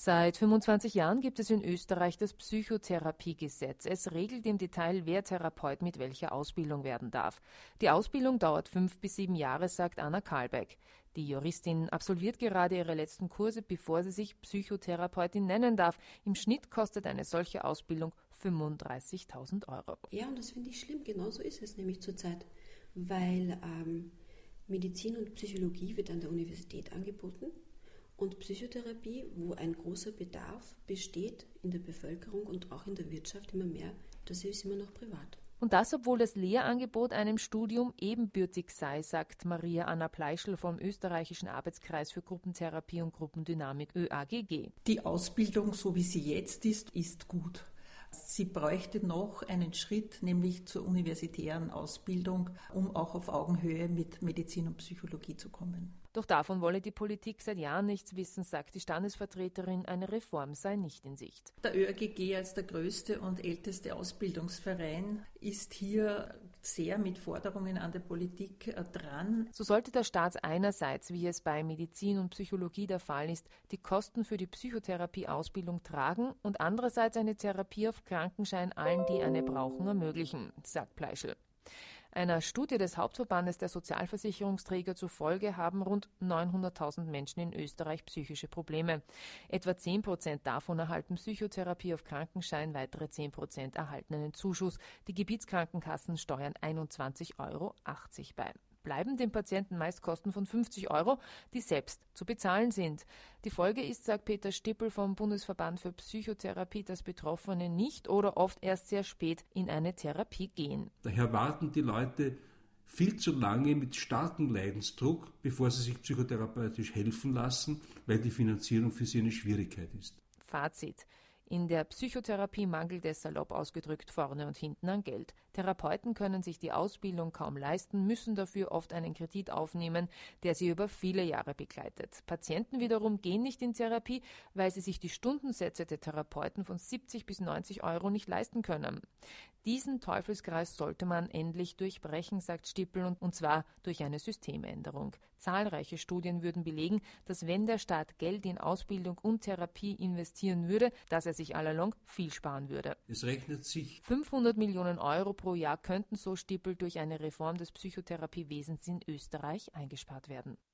Seit 25 Jahren gibt es in Österreich das Psychotherapiegesetz. Es regelt im Detail, wer Therapeut mit welcher Ausbildung werden darf. Die Ausbildung dauert 5 bis 7 Jahre, sagt Anna Karlbeck. Die Juristin absolviert gerade ihre letzten Kurse, bevor sie sich Psychotherapeutin nennen darf. Im Schnitt kostet eine solche Ausbildung 35.000 Euro. Ja, und das finde ich schlimm. Genauso ist es nämlich zurzeit, weil Medizin und Psychologie wird an der Universität angeboten. Und Psychotherapie, wo ein großer Bedarf besteht in der Bevölkerung und auch in der Wirtschaft immer mehr, das ist immer noch privat. Und das, obwohl das Lehrangebot einem Studium ebenbürtig sei, sagt Maria Anna Pleischl vom Österreichischen Arbeitskreis für Gruppentherapie und Gruppendynamik ÖAGG. Die Ausbildung, so wie sie jetzt ist gut. Sie bräuchte noch einen Schritt, nämlich zur universitären Ausbildung, um auch auf Augenhöhe mit Medizin und Psychologie zu kommen. Doch davon wolle die Politik seit Jahren nichts wissen, sagt die Standesvertreterin, eine Reform sei nicht in Sicht. Der ÖAGG als der größte und älteste Ausbildungsverein ist hier sehr mit Forderungen an der Politik dran. So sollte der Staat einerseits, wie es bei Medizin und Psychologie der Fall ist, die Kosten für die Psychotherapieausbildung tragen und andererseits eine Therapie auf Krankenschein allen, die eine brauchen, ermöglichen, sagt Pleischl. Einer Studie des Hauptverbandes der Sozialversicherungsträger zufolge haben rund 900.000 Menschen in Österreich psychische Probleme. Etwa 10% davon erhalten Psychotherapie auf Krankenschein, weitere 10% erhalten einen Zuschuss. Die Gebietskrankenkassen steuern 21,80 Euro bei. Bleiben dem Patienten meist Kosten von 50 Euro, die selbst zu bezahlen sind. Die Folge ist, sagt Peter Stippel vom Bundesverband für Psychotherapie, dass Betroffene nicht oder oft erst sehr spät in eine Therapie gehen. Daher warten die Leute viel zu lange mit starkem Leidensdruck, bevor sie sich psychotherapeutisch helfen lassen, weil die Finanzierung für sie eine Schwierigkeit ist. Fazit. In der Psychotherapie mangelt es salopp ausgedrückt vorne und hinten an Geld. Therapeuten können sich die Ausbildung kaum leisten, müssen dafür oft einen Kredit aufnehmen, der sie über viele Jahre begleitet. Patienten wiederum gehen nicht in Therapie, weil sie sich die Stundensätze der Therapeuten von 70 bis 90 Euro nicht leisten können. Diesen Teufelskreis sollte man endlich durchbrechen, sagt Stippel, und zwar durch eine Systemänderung. Zahlreiche Studien würden belegen, dass wenn der Staat Geld in Ausbildung und Therapie investieren würde, dass er sich allalong viel sparen würde. Es rechnet sich. 500 Millionen Euro pro Jahr könnten, so Stippel, durch eine Reform des Psychotherapiewesens in Österreich eingespart werden.